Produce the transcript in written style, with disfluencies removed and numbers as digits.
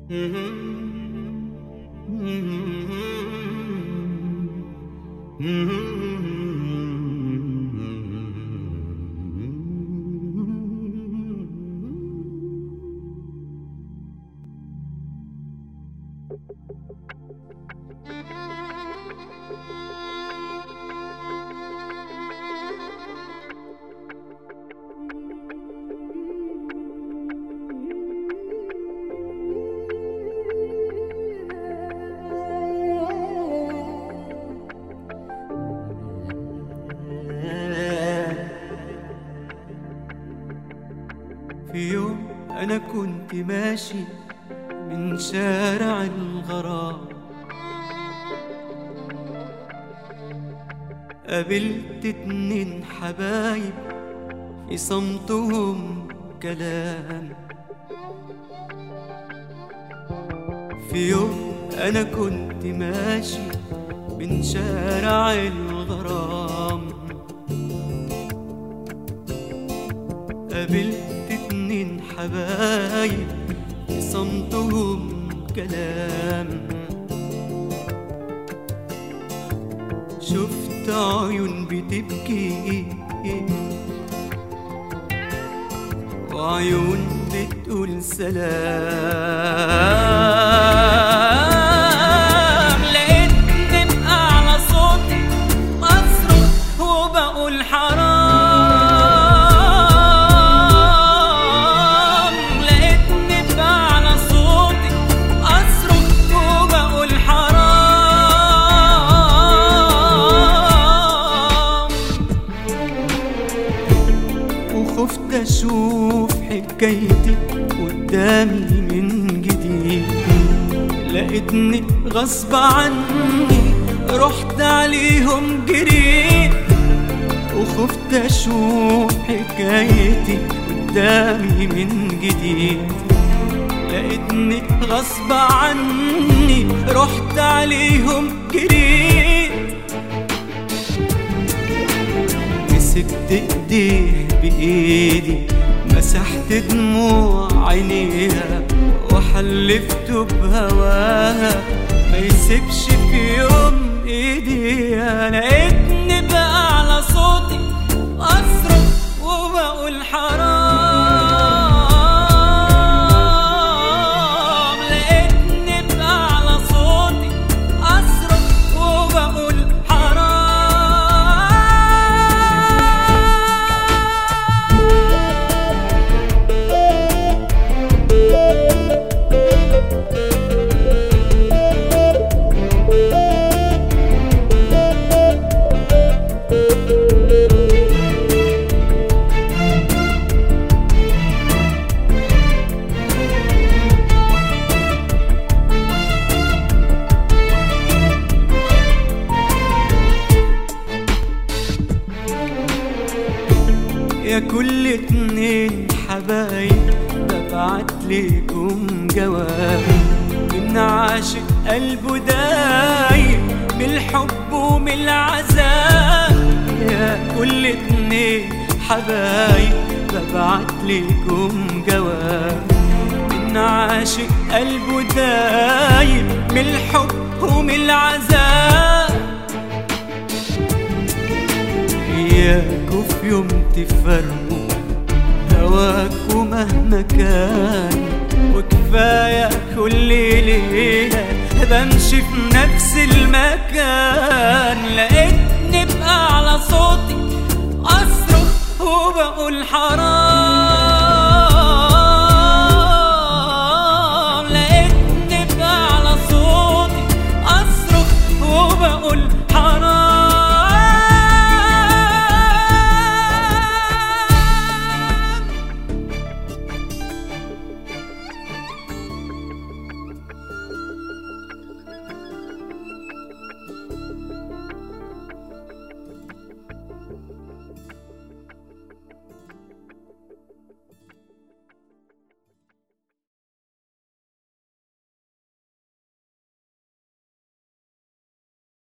في يوم أنا كنت ماشي من شارع الغرام، قابلت 2 حبايب في صمتهم كلام. في يوم أنا كنت ماشي من شارع الغرام، قابلت 2 حبايب في صمتهم كلام. شفت عيون بتبكي وعيون بتقول سلام. لقيتني بأعلى صوتي أصرخ وبقول حرام. لقيتني بأعلى صوتي أصرخ وبقول حرام. وخفت أشوف حكايتي قدامي من جديد، لقيتني غصب عني رحت عليهم جريت. وخفت أشوف حكايتي قدامي من جديد، لقيتني غصب عني رحت عليهم جريت. مسكت ايديه بايدي مسحت دموع عينيها وحلفته بهواها ما يسيبش في يوم ايديها. لقيتني بأعلى صوتي أصرخ وبقول حرام. لقيتني بأعلى صوتي أصرخ وبقول حرام. يا كل 2 حبايب ببعت ليكم جواب من عاشق قلبه دايب من الحب ومن العذاب. يا كل 2 حبايب ببعت ليكم جواب من عاشق قلبه دايب من الحب ومن العذاب. إياكوا في يوم تفرقوا هواكوا مهما كان، وكفاية كل ليلة بمشي في نفس المكان. لقيتني بأعلى صوتي أصرخ وبقول حرام.